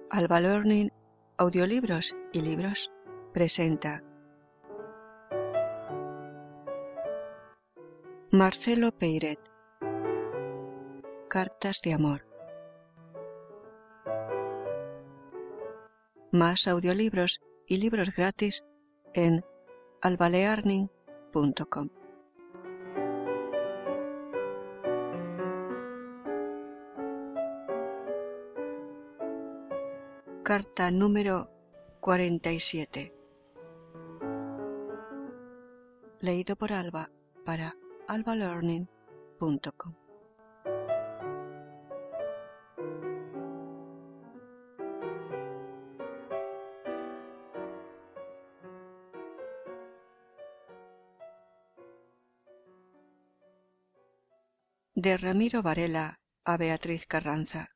Alba Learning, audiolibros y libros, presenta Marcelo Peiret, Cartas de amor. Más audiolibros y libros gratis en albalearning.com. Carta número 47. Leído por Alba para albalearning.com. De Ramiro Varela a Beatriz Carranza.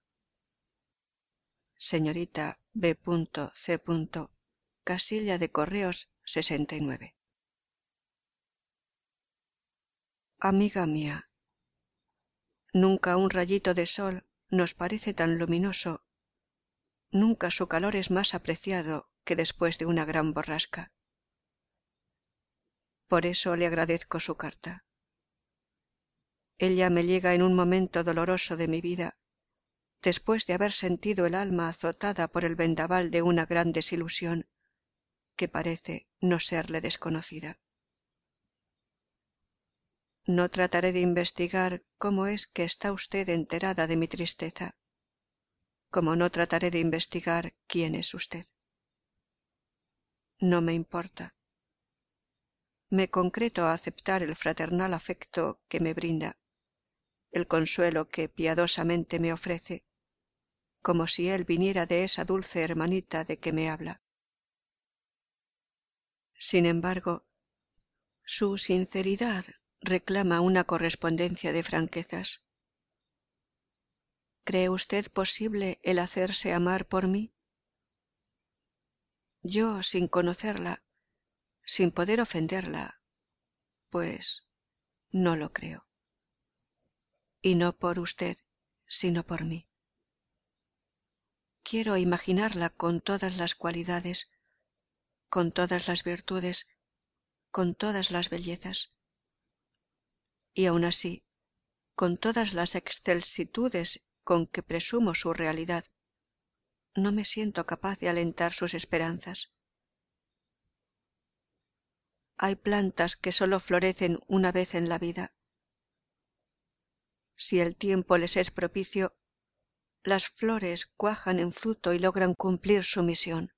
Señorita B.C. Casilla de Correos 69. Amiga mía, nunca un rayito de sol nos parece tan luminoso, nunca su calor es más apreciado que después de una gran borrasca. Por eso le agradezco su carta. Ella me llega en un momento doloroso de mi vida, después de haber sentido el alma azotada por el vendaval de una gran desilusión que parece no serle desconocida. No trataré de investigar cómo es que está usted enterada de mi tristeza, como no trataré de investigar quién es usted. No me importa. Me concreto a aceptar el fraternal afecto que me brinda, el consuelo que piadosamente me ofrece, como si él viniera de esa dulce hermanita de que me habla. Sin embargo, su sinceridad reclama una correspondencia de franquezas. ¿Cree usted posible el hacerse amar por mí? Yo, sin conocerla, sin poder ofenderla, pues no lo creo. Y no por usted, sino por mí. Quiero imaginarla con todas las cualidades, con todas las virtudes, con todas las bellezas. Y aun así, con todas las excelsitudes con que presumo su realidad, no me siento capaz de alentar sus esperanzas. Hay plantas que sólo florecen una vez en la vida. Si el tiempo les es propicio, las flores cuajan en fruto y logran cumplir su misión.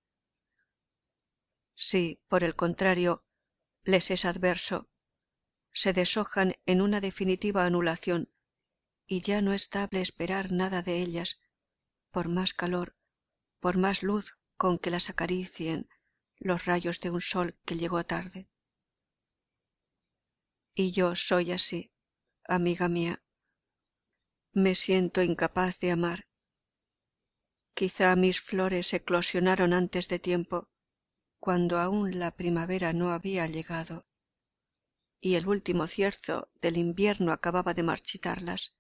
Si, por el contrario, les es adverso, se deshojan en una definitiva anulación y ya no es dable esperar nada de ellas, por más calor, por más luz con que las acaricien los rayos de un sol que llegó tarde. Y yo soy así, amiga mía. Me siento incapaz de amar. Quizá mis flores eclosionaron antes de tiempo, cuando aún la primavera no había llegado, y el último cierzo del invierno acababa de marchitarlas.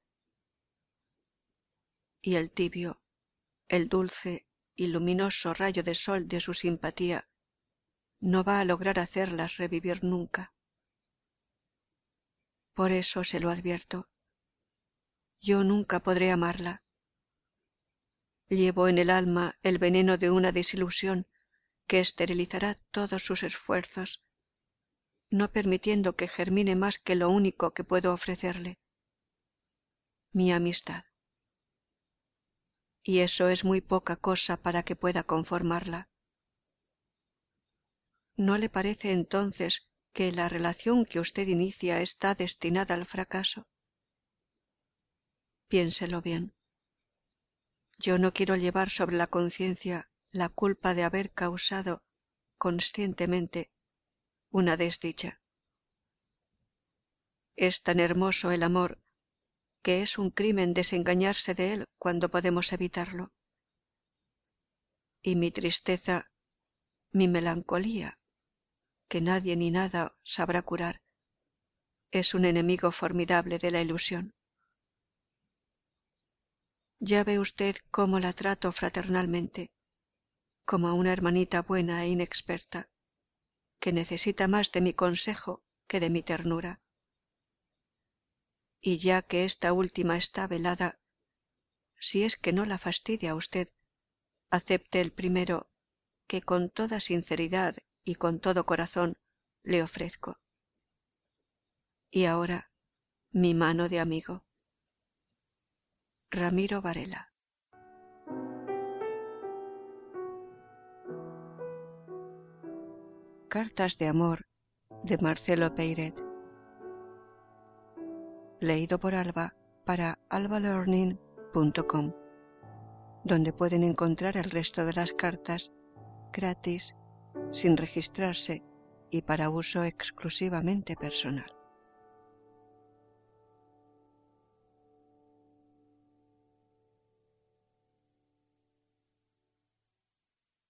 Y el tibio, el dulce y luminoso rayo de sol de su simpatía no va a lograr hacerlas revivir nunca. Por eso se lo advierto. Yo nunca podré amarla. Llevo en el alma el veneno de una desilusión que esterilizará todos sus esfuerzos, no permitiendo que germine más que lo único que puedo ofrecerle, mi amistad. Y eso es muy poca cosa para que pueda conformarla. ¿No le parece entonces que la relación que usted inicia está destinada al fracaso? Piénselo bien. Yo no quiero llevar sobre la conciencia la culpa de haber causado conscientemente una desdicha. Es tan hermoso el amor que es un crimen desengañarse de él cuando podemos evitarlo. Y mi tristeza, mi melancolía, que nadie ni nada sabrá curar, es un enemigo formidable de la ilusión. Ya ve usted cómo la trato fraternalmente, como a una hermanita buena e inexperta, que necesita más de mi consejo que de mi ternura. Y ya que esta última está velada, si es que no la fastidia a usted, acepte el primero que con toda sinceridad y con todo corazón le ofrezco. Y ahora, mi mano de amigo. Ramiro Varela. Cartas de amor de Marcelo Peiret. Leído por Alba para albalearning.com, donde pueden encontrar el resto de las cartas gratis, sin registrarse y para uso exclusivamente personal.